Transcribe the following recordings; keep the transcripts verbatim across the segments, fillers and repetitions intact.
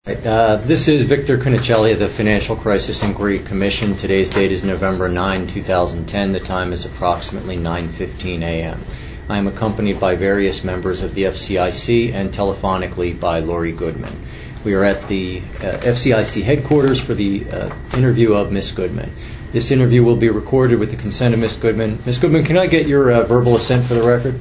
Uh, this is Victor Cunicelli of the Financial Crisis Inquiry Commission. Today's date is November ninth, two thousand ten. The time is approximately nine fifteen a.m. I am accompanied by various members of the F C I C and telephonically by Lori Goodman. We are at the uh, F C I C headquarters for the uh, interview of Miz Goodman. This interview will be recorded with the consent of Miz Goodman. Miz Goodman, can I get your uh, verbal assent for the record?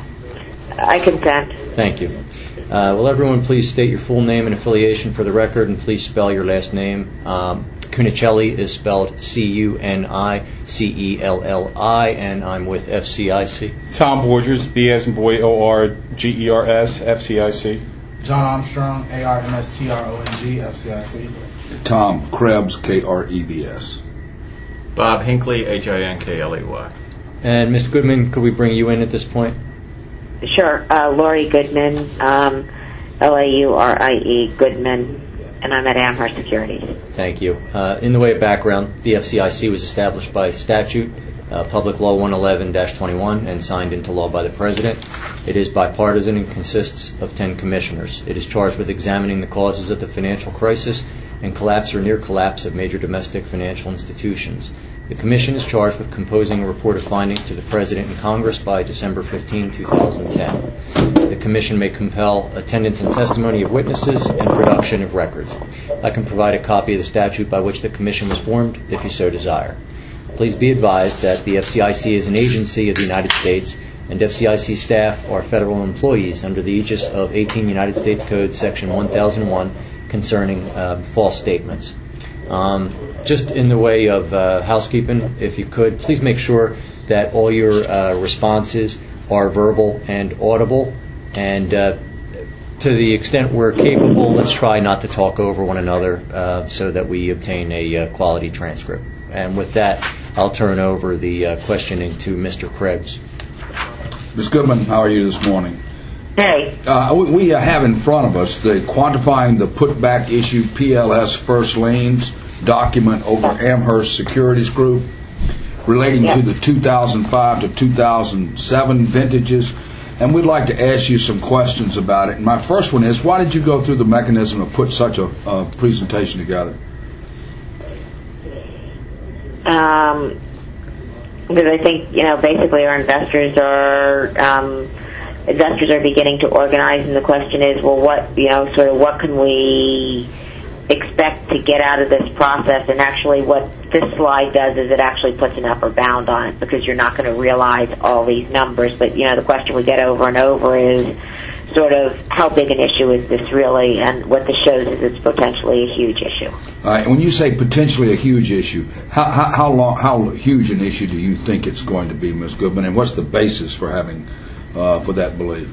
I consent. Thank you. Uh, will everyone please state your full name and affiliation for the record, and please spell your last name. Um, Cunicelli is spelled C U N I C E L L I, and I'm with F C I C. Tom Borgers, B as in boy, O R G E R S, F C I C. John Armstrong, A R M S T R O N G, F C I C. Tom Krebs, K R E B S. Bob Hinckley, H I N K L E Y. And Miz Goodman, could we bring you in at this point? Sure. Uh, Lori Goodman, um, L A U R I E Goodman, and I'm at Amherst Securities. Thank you. Uh, in the way of background, the F C I C was established by statute, uh, Public Law one eleven dash twenty-one, and signed into law by the President. It is bipartisan and consists of ten commissioners. It is charged with examining the causes of the financial crisis and collapse or near collapse of major domestic financial institutions. The Commission is charged with composing a report of findings to the President and Congress by December fifteenth, two thousand ten. The Commission may compel attendance and testimony of witnesses and production of records. I can provide a copy of the statute by which the Commission was formed, if you so desire. Please be advised that the F C I C is an agency of the United States, and F C I C staff are federal employees under the aegis of eighteen United States Code, Section one thousand one, concerning uh, false statements. Um, just in the way of uh, housekeeping, if you could, please make sure that all your uh, responses are verbal and audible. And uh, to the extent we're capable, let's try not to talk over one another uh, so that we obtain a uh, quality transcript. And with that, I'll turn over the uh, questioning to Mister Krebs. Miz Goodman, how are you this morning? Hey. Uh, we, we have in front of us the quantifying the putback issue P L S first liens document over Amherst Securities Group relating yeah. to the two thousand five to two thousand seven vintages, and we'd like to ask you some questions about it. And my first one is, why did you go through the mechanism to put such a, a presentation together? Um, because I think, you know, basically our investors are... Um, Investors are beginning to organize, and the question is, well, what, you know, sort of what can we expect to get out of this process? And actually what this slide does is it actually puts an upper bound on it, because you're not going to realize all these numbers. But, you know, the question we get over and over is sort of how big an issue is this really? And what this shows is it's potentially a huge issue. All right, and when you say potentially a huge issue, how, how, how long, how huge an issue do you think it's going to be, Miz Goodman, and what's the basis for having Uh, for that belief?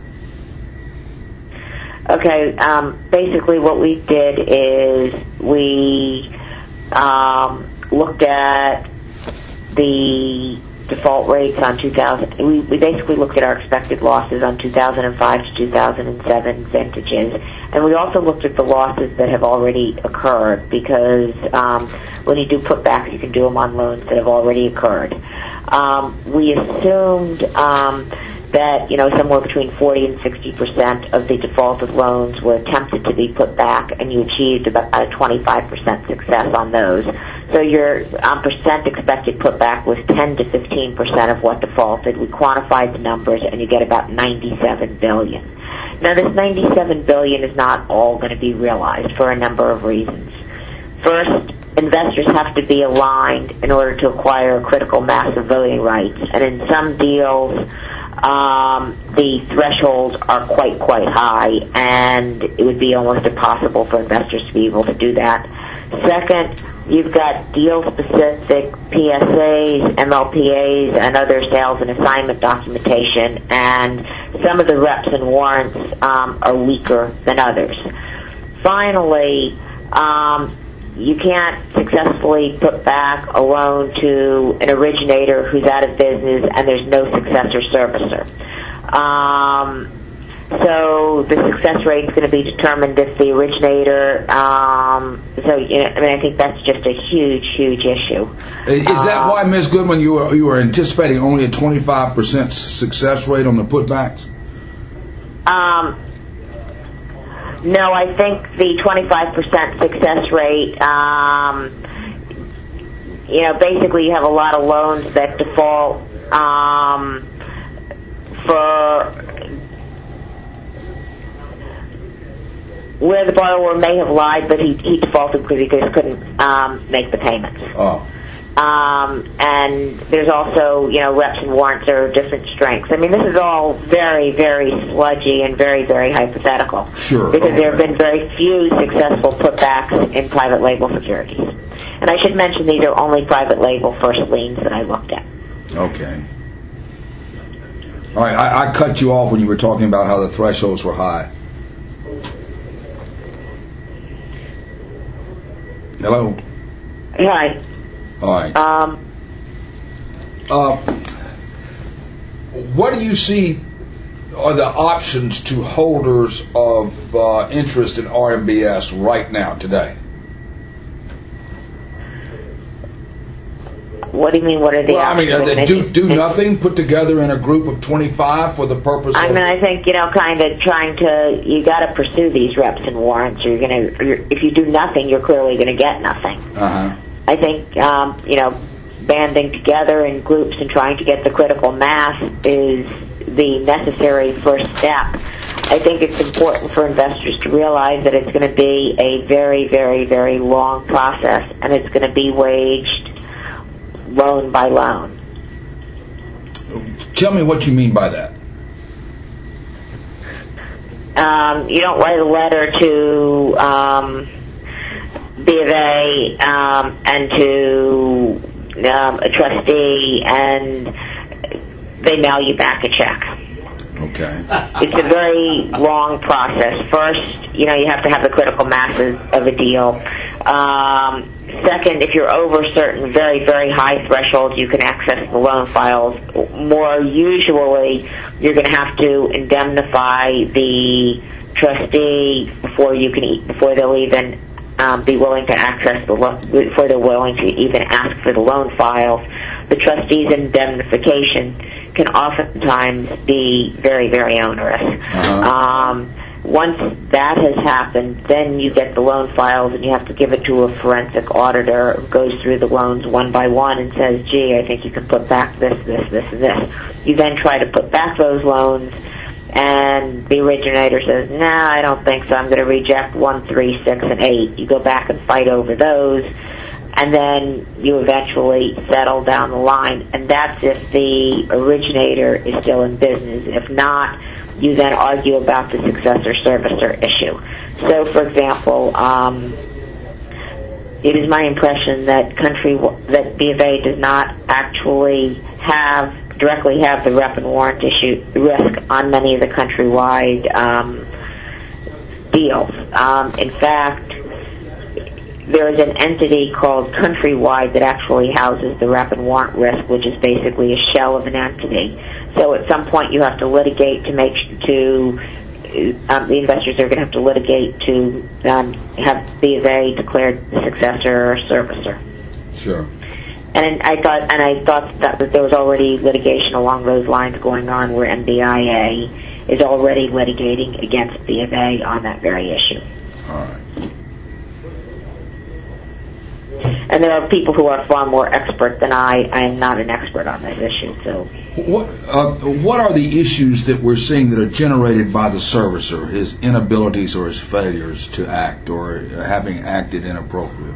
Okay, um, basically what we did is we um, looked at the default rates on two thousand. We, we basically looked at our expected losses on two thousand five to two thousand seven vintages, and we also looked at the losses that have already occurred, because um, when you do putbacks, you can do them on loans that have already occurred. Um, we assumed um, that, you know, somewhere between forty and sixty percent of the defaulted loans were attempted to be put back, and you achieved about a twenty-five percent success on those. So your um, percent expected putback was ten to fifteen percent of what defaulted. We quantified the numbers, and you get about ninety-seven billion dollars. Now, this ninety-seven billion dollars is not all going to be realized for a number of reasons. First, investors have to be aligned in order to acquire critical mass of voting rights, and in some deals, Um, the thresholds are quite, quite high, and it would be almost impossible for investors to be able to do that. Second, you've got deal-specific P S As, M L P As, and other sales and assignment documentation, and some of the reps and warrants um, are weaker than others. Finally, um, you can't successfully put back a loan to an originator who's out of business and there's no successor servicer. Um, so the success rate is going to be determined if the originator, um, so, you know, I mean, I think that's just a huge, huge issue. Is that um, why, Miz Goodman, you were, you were anticipating only a twenty-five percent success rate on the putbacks? Um, No, I think the twenty-five percent success rate, um, you know, basically you have a lot of loans that default um, for where the borrower may have lied, but he, he defaulted because he just couldn't um, make the payments. Oh. Um, and there's also, you know, reps and warrants are different strengths. I mean, this is all very, very sludgy and very, very hypothetical. Sure. Because okay. there have been very few successful putbacks in private label securities. And I should mention these are only private label first liens that I looked at. Okay. All right, I, I cut you off when you were talking about how the thresholds were high. Hello? Hi. All right. Um, uh, what do you see are the options to holders of uh, interest in R M B S right now, today? What do you mean, what are the Well, I mean, options? uh, they do, do nothing, put together in a group of twenty-five for the purpose I of... mean, I think, you know, kind of trying to, you got to pursue these reps and warrants, or you're going to, if you do nothing, you're clearly going to get nothing. Uh-huh. I think, um, you know, banding together in groups and trying to get the critical mass is the necessary first step. I think it's important for investors to realize that it's going to be a very, very, very long process, and it's going to be waged loan by loan. Tell me what you mean by that. Um, you don't write a letter to um, B of A um, and to um, a trustee, and they mail you back a check. Okay. It's a very long process. First, you know, you have to have the critical masses of a deal. Um, second, if you're over certain very, very high thresholds, you can access the loan files. More usually, you're going to have to indemnify the trustee before you can eat, before they'll even um, be willing to access the lo- before they're willing to even ask for the loan files. The trustee's indemnification can oftentimes be very, very onerous. Uh-huh. Um, once that has happened, then you get the loan files and you have to give it to a forensic auditor who goes through the loans one by one and says, gee, I think you can put back this, this, this, and this. You then try to put back those loans, and the originator says, nah, I don't think so. I'm going to reject one, three, six, and eight. You go back and fight over those, and then you eventually settle down the line. And that's if the originator is still in business. If not, you then argue about the successor-servicer issue. So, for example, um, it is my impression that country that B of A does not actually have directly have the rep and warrant issue risk on many of the countrywide um, deals. Um, in fact, there is an entity called Countrywide that actually houses the rep and warrant risk, which is basically a shell of an entity. So at some point you have to litigate to make to um, the investors are going to have to litigate to um, have B of A declared the successor or servicer. Sure. And I thought, and I thought that, that there was already litigation along those lines going on, where M B I A is already litigating against B of A on that very issue. All right. And there are people who are far more expert than I. I am not an expert on this issue, so. What uh, what are the issues that we're seeing that are generated by the servicer, his inabilities or his failures to act, or having acted inappropriate?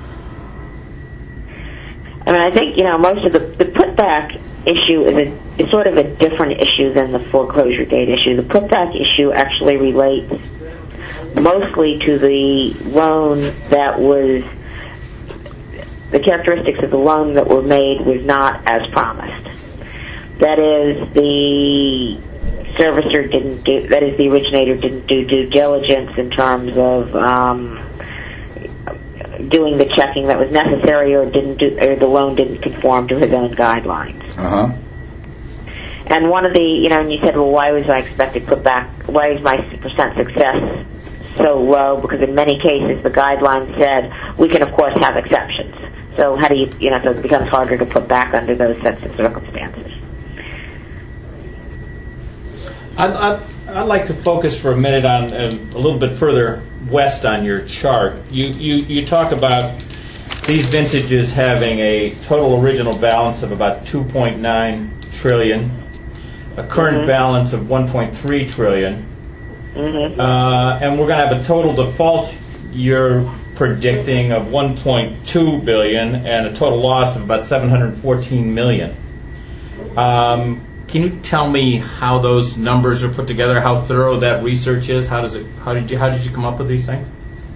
I mean, I think, you know, most of the, the putback issue is, a, is sort of a different issue than the foreclosure date issue. The putback issue actually relates mostly to the loan that was, the characteristics of the loan that were made was not as promised. That is, the servicer didn't do, that is, the originator didn't do due diligence in terms of um, doing the checking that was necessary, or didn't do, or the loan didn't conform to his own guidelines. Uh-huh. And one of the, you know, and you said, well, why was I expected put back, why is my percent success so low? Because in many cases the guidelines said we can of course have exceptions. So how do you, you know, so it becomes harder to put back under those sets of circumstances. I'd, I'd, I'd like to focus for a minute on uh, a little bit further west on your chart. You, you, you talk about these vintages having a total original balance of about two point nine trillion dollars, a current mm-hmm. balance of one point three trillion dollars, mm-hmm. uh, and we're going to have a total default you're predicting of one point two billion dollars and a total loss of about seven hundred fourteen million dollars. Um, Can you tell me how those numbers are put together? How thorough that research is? How does it? How did you? How did you come up with these things?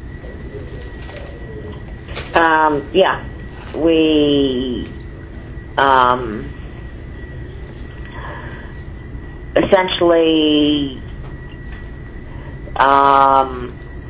Um, yeah, we um, essentially. Um,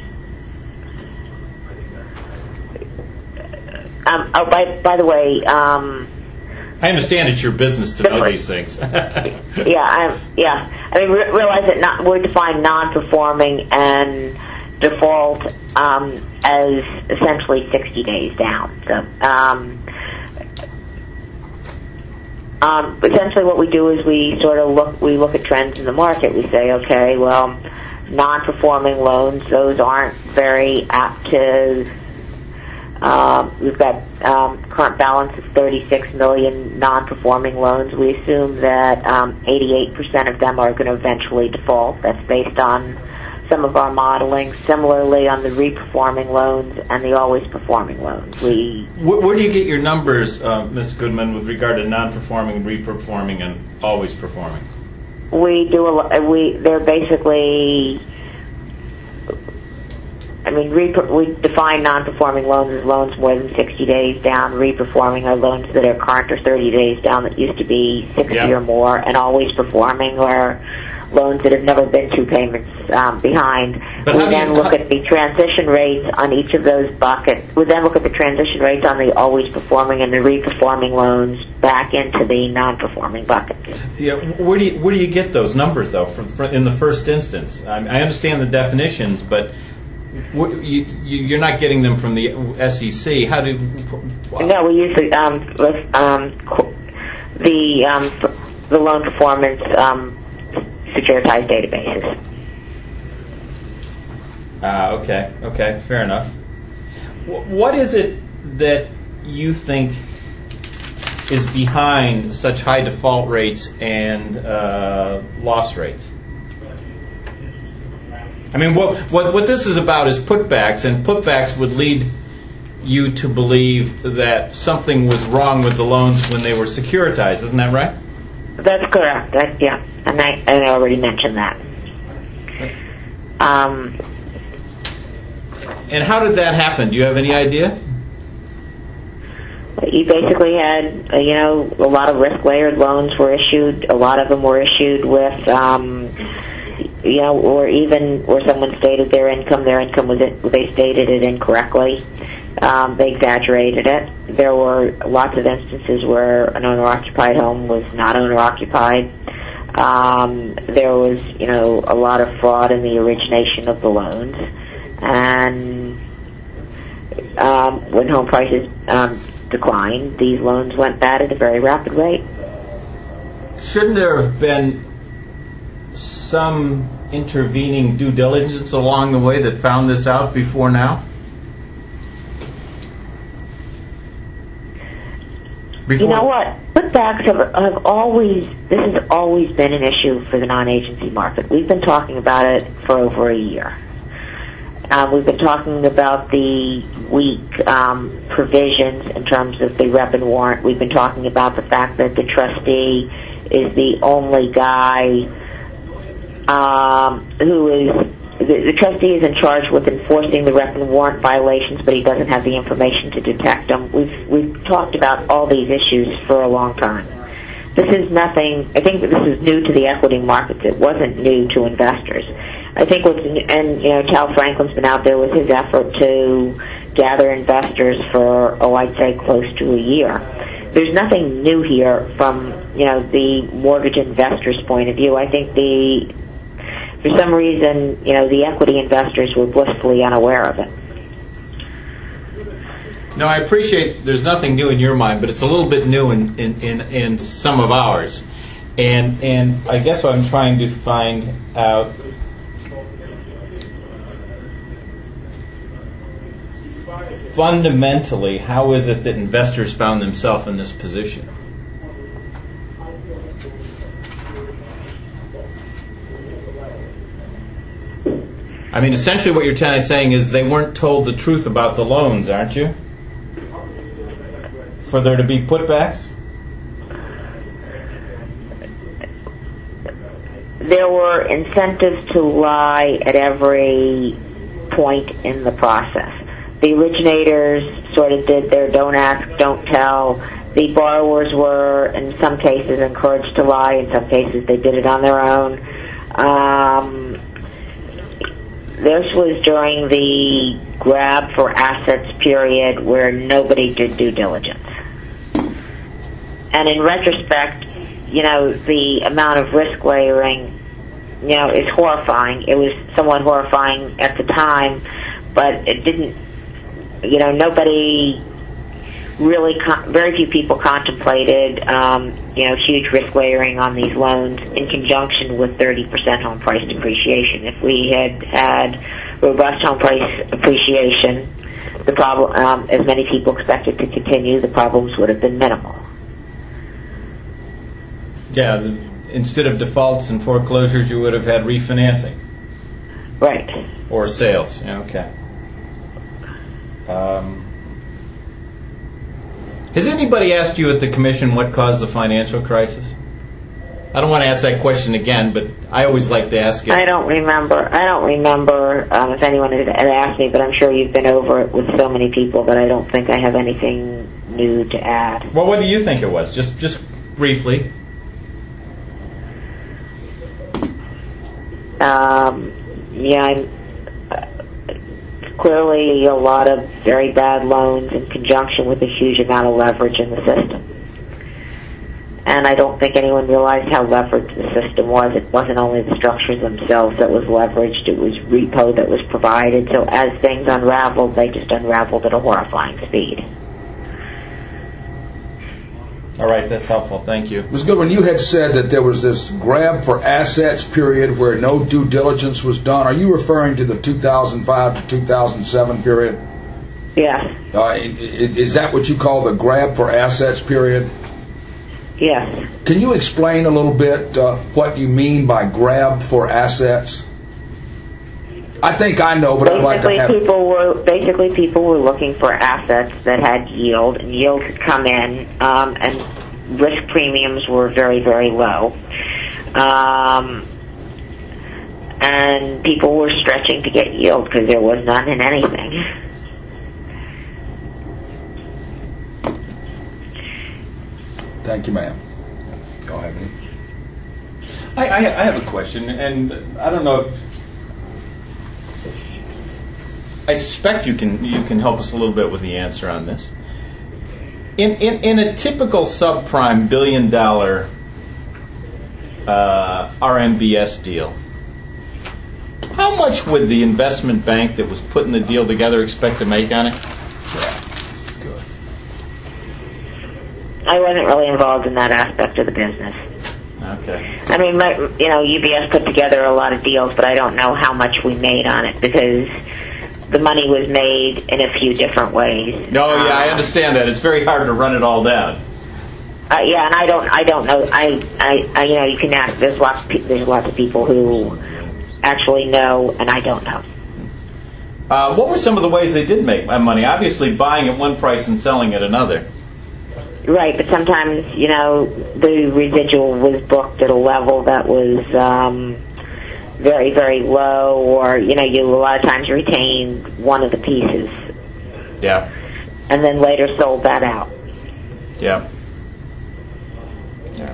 um, oh, by by the way. Um, I understand it's your business to know these things. yeah, I'm, yeah. I mean, re- realize that not, we define non-performing and default um, as essentially sixty days down. So, um, um, essentially, what we do is we sort of look. We look at trends in the market. We say, okay, well, non-performing loans; those aren't very apt to. Um, we've got um, current balance of thirty-six million non-performing loans. We assume that um, eighty-eight percent of them are going to eventually default. That's based on some of our modeling. Similarly, on the re-performing loans and the always performing loans, we. Where, where do you get your numbers, uh, Miz Goodman, with regard to non-performing, re-performing, and always performing? We do a. We they're basically. I mean, re- we define non-performing loans as loans more than sixty days down. Re-performing are loans that are current or thirty days down that used to be sixty yep. or more, and always performing are loans that have never been two payments um, behind. But we then you, look how, at the transition rates on each of those buckets. We then look at the transition rates on the always performing and the re-performing loans back into the non-performing bucket. Yeah, where do you where do you get those numbers though? From, from in the first instance, I, I understand the definitions, but. You, you're not getting them from the S E C. How do? Wow. No, we use the um, um, the um, the loan performance um, securitized databases. Ah, uh, okay, okay, fair enough. What is it that you think is behind such high default rates and uh, loss rates? I mean, what, what what this is about is putbacks, and putbacks would lead you to believe that something was wrong with the loans when they were securitized. Isn't that right? That's correct. That, yeah, and I, and I already mentioned that. Um, and how did that happen? Do you have any idea? You basically had, uh, you know, a lot of risk-layered loans were issued. A lot of them were issued with... Um, You know, or even where someone stated their income, their income was it, they stated it incorrectly. Um, they exaggerated it. There were lots of instances where an owner-occupied home was not owner-occupied. Um, there was, you know, a lot of fraud in the origination of the loans, and um, when home prices um, declined, these loans went bad at a very rapid rate. Shouldn't there have been some intervening due diligence along the way that found this out before now? Before? You know what? Putbacks have, have always, this has always been an issue for the non-agency market. We've been talking about it for over a year. Um, we've been talking about the weak um, provisions in terms of the rep and warrant. We've been talking about the fact that the trustee is the only guy Um, who is the, the trustee is in charge with enforcing the rep and warrant violations, but he doesn't have the information to detect them. We've we've talked about all these issues for a long time. This is nothing. I think that this is new to the equity markets. It wasn't new to investors. I think what's and you know Tal Franklin's been out there with his effort to gather investors for oh I'd say close to a year. There's nothing new here from you know the mortgage investor's point of view. I think the For some reason, you know, the equity investors were blissfully unaware of it. No, I appreciate there's nothing new in your mind, but it's a little bit new in, in, in, in some of ours. And and I guess what I'm trying to find out, fundamentally, how is it that investors found themselves in this position? I mean, essentially what you're t- saying is they weren't told the truth about the loans, aren't you? For there to be putbacks? There were incentives to lie at every point in the process. The originators sort of did their don't ask, don't tell. The borrowers were, in some cases, encouraged to lie. In some cases, they did it on their own. Um, this was during the grab for assets period where nobody did due diligence. And in retrospect, you know, the amount of risk layering, you know, is horrifying. It was somewhat horrifying at the time, but it didn't, you know, nobody really, con- very few people contemplated, um, you know, huge risk layering on these loans in conjunction with thirty percent home price depreciation. If we had had robust home price appreciation, the problem, um, as many people expected to continue, the problems would have been minimal. Yeah, the, instead of defaults and foreclosures, you would have had refinancing. Right. Or sales. Yeah, okay. Um, has anybody asked you at the commission what caused the financial crisis? I don't want to ask that question again, but I always like to ask it. I don't remember. I don't remember um, if anyone had, had asked me, but I'm sure you've been over it with so many people that I don't think I have anything new to add. Well, what do you think it was? Just, just briefly. Um, yeah, I'm, uh, clearly a lot of very bad loans in conjunction with a huge amount of leverage in the system. And I don't think anyone realized how leveraged the system was. It wasn't only the structures themselves that was leveraged, it was repo that was provided. So as things unraveled, they just unraveled at a horrifying speed. All right, that's helpful. Thank you. Miz Goodwin, you had said that there was this grab for assets period where no due diligence was done. Are you referring to the two thousand five to two thousand seven period? Yes. Uh, is that what you call the grab for assets period? Yes. Can you explain a little bit uh, what you mean by grab for assets? I think I know, but basically, I'd like to have... people were basically people were looking for assets that had yield, and yield had come in, um, and risk premiums were very, very low, um, and people were stretching to get yield because there was none in anything. Thank you, ma'am. Y'all have any? I, I, I have a question, and I don't know if I suspect you can you can help us a little bit with the answer on this. In in, in a typical subprime billion dollar uh, R M B S deal, how much would the investment bank that was putting the deal together expect to make on it? Yeah. Good. I wasn't really involved in that aspect of the business. Okay. I mean, my, you know, U B S put together a lot of deals, but I don't know how much we made on it because the money was made in a few different ways. No, yeah, I um, understand that. It's very hard to run it all down. Uh, yeah, and I don't, I don't know. I, I, I, you know, you can ask. There's lots, of pe- there's lots of people who actually know, and I don't know. Uh, what were some of the ways they did make money? Obviously, buying at one price and selling at another. Right, but sometimes, you know, the residual was booked at a level that was um, very, very low, or, you know, you a lot of times retained one of the pieces. Yeah. And then later sold that out. Yeah. Yeah.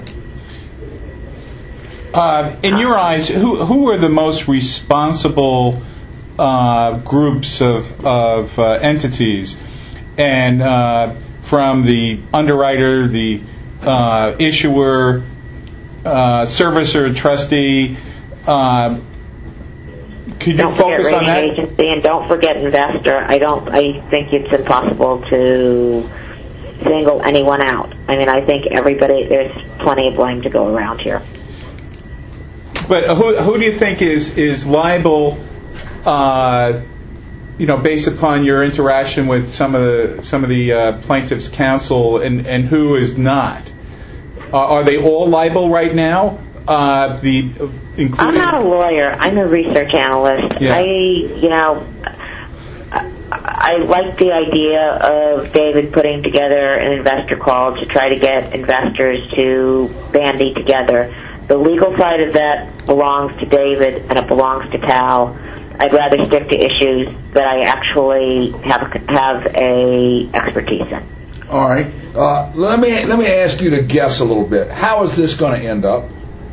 Uh, in your eyes, who who are the most responsible uh, groups of of uh, entities, and uh, from the underwriter, the uh, issuer, uh, servicer, trustee? Uh, could you don't focus forget on that? rating agency, and don't forget investor. I don't. I think it's impossible to single anyone out. I mean, I think everybody, there's plenty of blame to go around here. But who who do you think is is liable? Uh, you know, based upon your interaction with some of the some of the uh, plaintiffs' counsel, and, and who is not? Uh, are they all liable right now? Uh, the including. I'm not a lawyer. I'm a research analyst. Yeah. I, you know, I, I like the idea of David putting together an investor call to try to get investors to bandy together. The legal side of that belongs to David, and it belongs to Tal. I'd rather stick to issues that I actually have have a expertise in. All right. Uh, let me let me ask you to guess a little bit. How is this going to end up?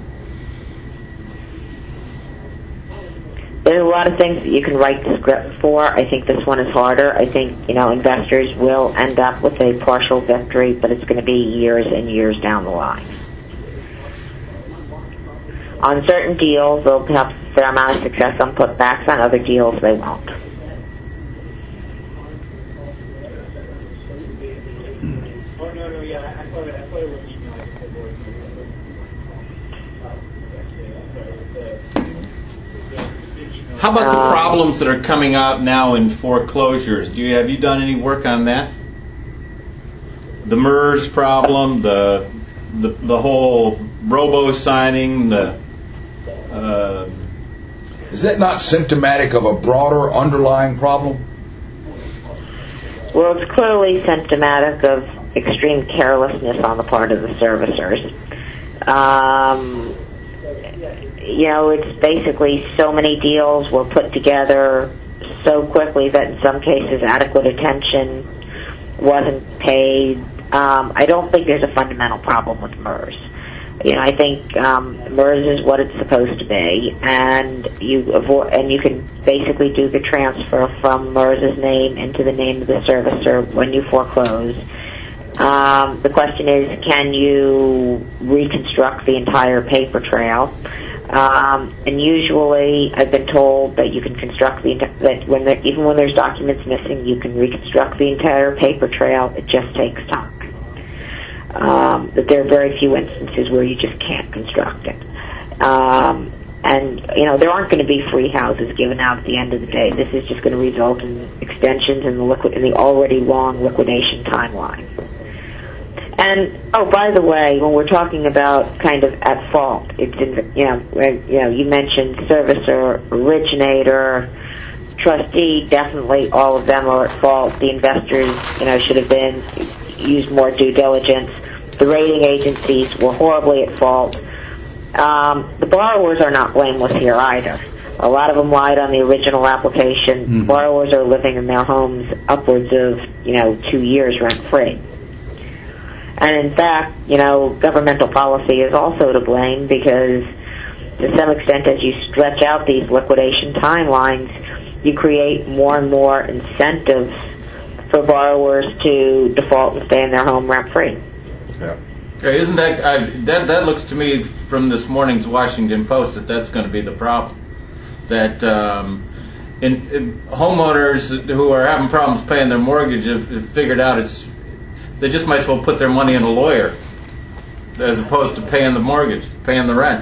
There's a lot of things that you can write the script for. I think this one is harder. I think, you know, investors will end up with a partial victory, but it's going to be years and years down the line. On certain deals, they'll have a fair amount of success on putbacks. On other deals, they won't. How about the Um, problems that are coming out now in foreclosures? Do you have you done any work on that? The MERS problem, the the the whole robo signing, the uh, Is that not symptomatic of a broader underlying problem? Well, it's clearly symptomatic of extreme carelessness on the part of the servicers. Um, you know, it's basically so many deals were put together so quickly that in some cases adequate attention wasn't paid. Um, I don't think there's a fundamental problem with MERS. You know, I think um, MERS is what it's supposed to be, and you avoid, and you can basically do the transfer from MERS's name into the name of the servicer when you foreclose. Um, the question is, can you reconstruct the entire paper trail? Um, and usually, I've been told that you can construct the that when there, even when there's documents missing, you can reconstruct the entire paper trail. It just takes time. Um, that there are very few instances where you just can't construct it. Um, and, you know, there aren't going to be free houses given out at the end of the day. This is just going to result in extensions in the liquid, in the already long liquidation timeline. And, oh, by the way, when we're talking about kind of at fault, it's in, you know, when, you know, you mentioned servicer, originator, trustee, definitely all of them are at fault. The investors, you know, should have been used more due diligence. The rating agencies were horribly at fault. Um, the borrowers are not blameless here either. A lot of them lied on the original application. Mm-hmm. Borrowers are living in their homes upwards of, you know, two years rent-free. And in fact, you know, governmental policy is also to blame because to some extent as you stretch out these liquidation timelines, you create more and more incentives for borrowers to default and stay in their home rent-free. Yeah. Okay, isn't that, I, that that looks to me from this morning's Washington Post that that's going to be the problem. That um, in, in homeowners who are having problems paying their mortgage have, have figured out it's they just might as well put their money in a lawyer as opposed to paying the mortgage, paying the rent.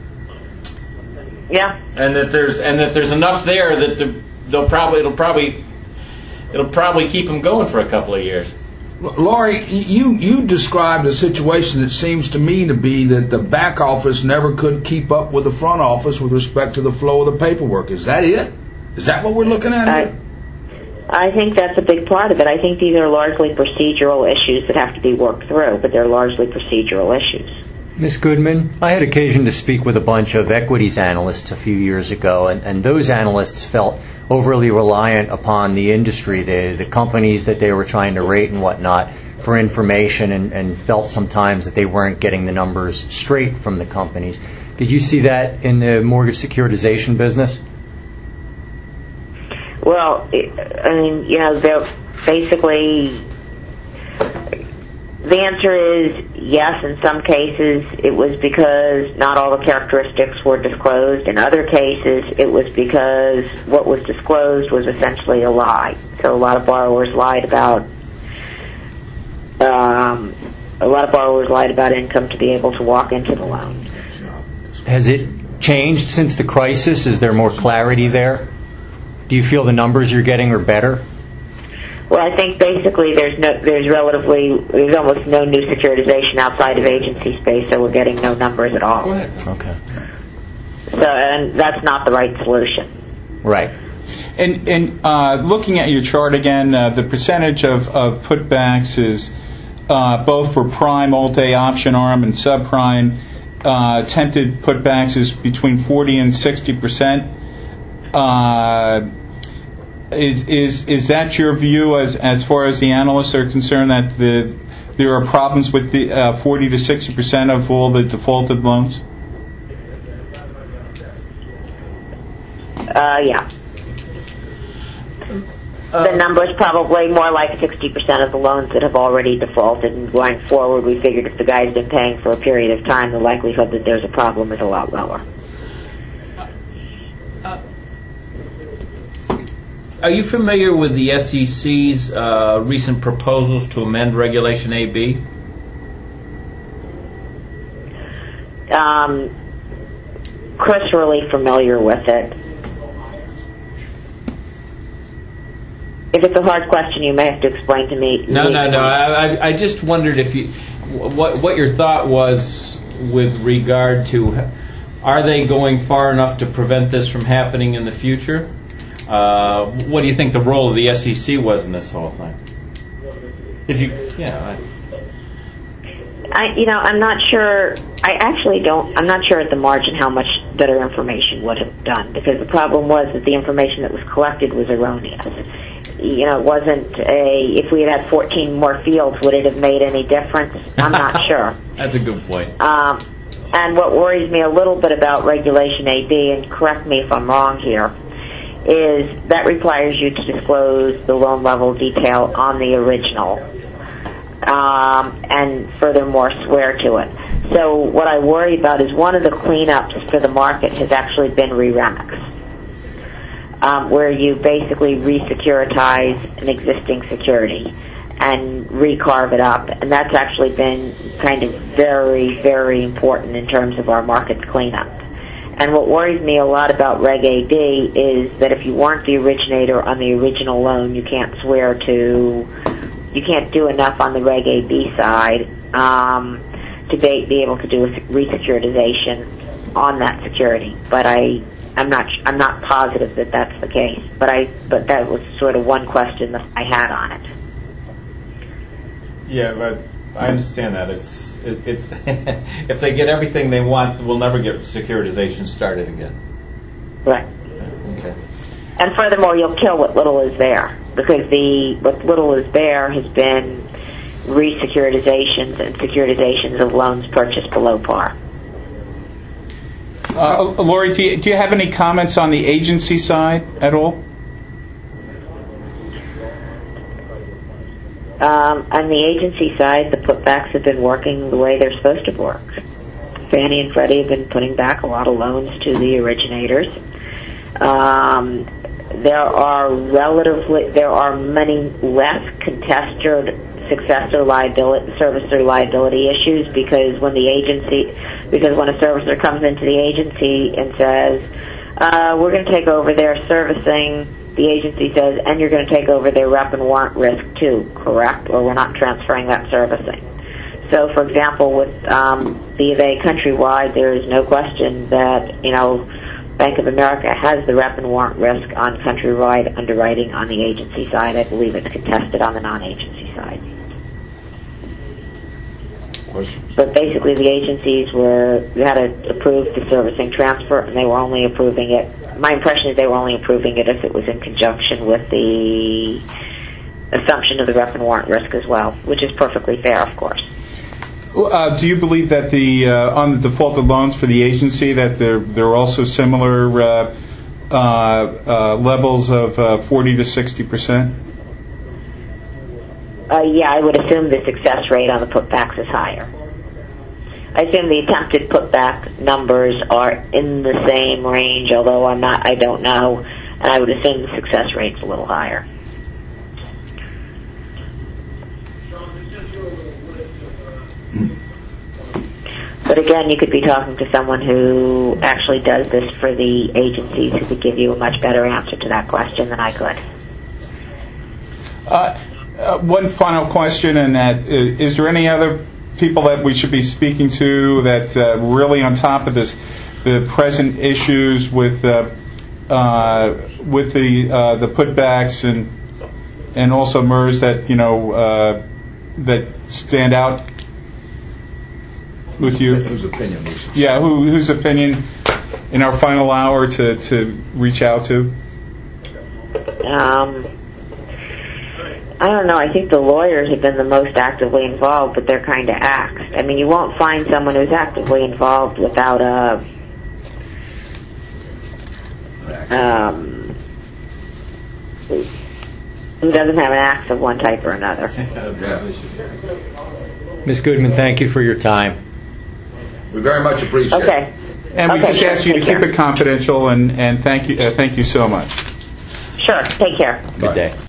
Yeah. And that there's and that there's enough there that the, they'll probably it'll probably it'll probably keep them going for a couple of years. Laurie, you, you described a situation that seems to me to be that the back office never could keep up with the front office with respect to the flow of the paperwork. Is that it? Is that what we're looking at I, here? I think that's a big part of it. I think these are largely procedural issues that have to be worked through, but they're largely procedural issues. Miz Goodman, I had occasion to speak with a bunch of equities analysts a few years ago, and, and those analysts felt overly reliant upon the industry, the, the companies that they were trying to rate and whatnot, for information, and, and felt sometimes that they weren't getting the numbers straight from the companies. Did you see that in the mortgage securitization business? Well, I mean, you know, they're basically, the answer is yes. In some cases, it was because not all the characteristics were disclosed. In other cases, it was because what was disclosed. was essentially a lie. So a lot of borrowers lied about Um, a lot of borrowers lied about income to be able to walk into the loan. Has it changed since the crisis? Is there more clarity there? Do you feel the numbers you're getting are better? Well, I think basically there's no, there's relatively, there's almost no new securitization outside of agency space, so we're getting no numbers at all. Go ahead. Okay. So, and that's not the right solution. Right. And, and uh, looking at your chart again, uh, the percentage of, of putbacks is uh, both for prime, alt-A option arm, and subprime. Uh, attempted putbacks is between forty and sixty percent. Uh, is is is that your view as as far as the analysts are concerned, that the there are problems with the uh, forty to sixty percent of all the defaulted loans? Uh, yeah. The number is probably more like sixty percent of the loans that have already defaulted, and going forward, we figured if the guy's been paying for a period of time, the likelihood that there's a problem is a lot lower. Uh, are you familiar with the S E C's uh, recent proposals to amend Regulation A B? Um, Chris, really familiar with it. If it's a hard question, you may have to explain to me. No, no, no. I, I, I just wondered if you, what, what your thought was with regard to, are they going far enough to prevent this from happening in the future? Uh, what do you think the role of the S E C was in this whole thing? If you, yeah. I, you know, I'm not sure. I actually don't. I'm not sure at the margin how much better information would have done, because the problem was that the information that was collected was erroneous. You know, it wasn't a. If we had had fourteen more fields, would it have made any difference? I'm not sure. That's a good point. Um, and what worries me a little bit about Regulation A B, and correct me if I'm wrong here, is that requires you to disclose the loan level detail on the original, um, and furthermore swear to it. So what I worry about is one of the cleanups for the market has actually been re-remix. Um, where you basically re-securitize an existing security and re-carve it up. And that's actually been kind of very, very important in terms of our market cleanup. And what worries me a lot about Reg A B is that if you weren't the originator on the original loan, you can't swear to, you can't do enough on the Reg A B side um, to be, be able to do a re-securitization on that security. But I I'm not. I'm not positive that that's the case, but I. But that was sort of one question that I had on it. Yeah, but I understand that it's it, it's if they get everything they want, we'll never get securitization started again. Right. Okay. And furthermore, you'll kill what little is there, because the what little is there has been re-securitizations and securitizations of loans purchased below par. Uh, Lori, do you, do you have any comments on the agency side at all? Um, on the agency side, the putbacks have been working the way they're supposed to work. Fannie and Freddie have been putting back a lot of loans to the originators. Um, there are relatively, there are many less contested successor liability, servicer liability issues, because when the agency, because when a servicer comes into the agency and says, uh, we're going to take over their servicing, the agency says, and you're going to take over their rep and warrant risk too, correct? Or we're not transferring that servicing. So, for example, with um, B of A Countrywide, there is no question that, you know, Bank of America has the rep and warrant risk on Countrywide underwriting on the agency side. I believe it's contested on the non-agency side. Questions? But basically, the agencies were had to approve the servicing transfer, and they were only approving it. My impression is they were only approving it if it was in conjunction with the assumption of the rep and warrant risk as well, which is perfectly fair, of course. Uh, do you believe that the uh, on the defaulted loans for the agency that there there are also similar uh, uh, uh, levels of uh, forty to sixty percent? Uh, yeah, I would assume the success rate on the putbacks is higher. I assume the attempted putback numbers are in the same range, although I'm not. I don't know, and I would assume the success rate's a little higher. But again, you could be talking to someone who actually does this for the agencies who could give you a much better answer to that question than I could. Uh, uh, one final question, and that uh, is there any other people that we should be speaking to that uh, really on top of this, the present issues with uh, uh, with the uh, the putbacks and and also M E R S that you know uh, that stand out with you? Whose opinion? We should Yeah, who, whose opinion in our final hour to, to reach out to? Um, I don't know. I think the lawyers have been the most actively involved, but they're kind of axed. I mean, you won't find someone who's actively involved without a um, who doesn't have an axe of one type or another. Yeah. Miz Goodman, thank you for your time. We very much appreciate Okay. it. And we Okay, just sure. ask you to Take keep care. it confidential, and, and thank you uh, thank you so much. Sure. Take care. Good day.